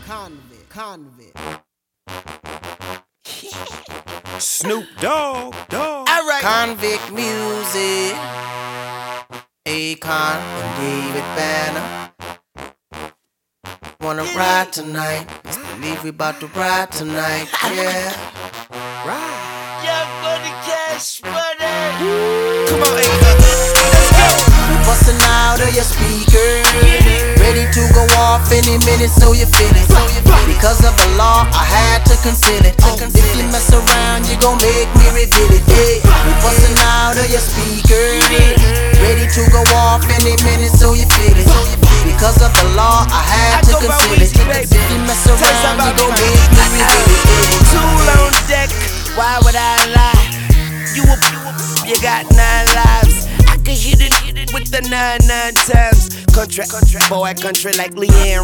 Snoop Dogg. Alright. Convict music. Akon and David Banner. Wanna ride tonight? Best believe we about to ride tonight. Yeah. Right. Young Money, Cash Money. Come on, Akon. Let's go. We bustin' out of your speakers. Ready to go off any minute, so you feel it. Because of the law, I had to conceal it. If you mess around, you gon' make me reveal it. Yeah. We bustin' out of your speakers. Ready to go off any minute, so you feel it. Because of the law, I had to conceal it. If you mess around, you gon' make me reveal it. Tool on deck, why would I lie? You got 9 lives. I could hit it with the 9 times. Country, boy, country like Leanne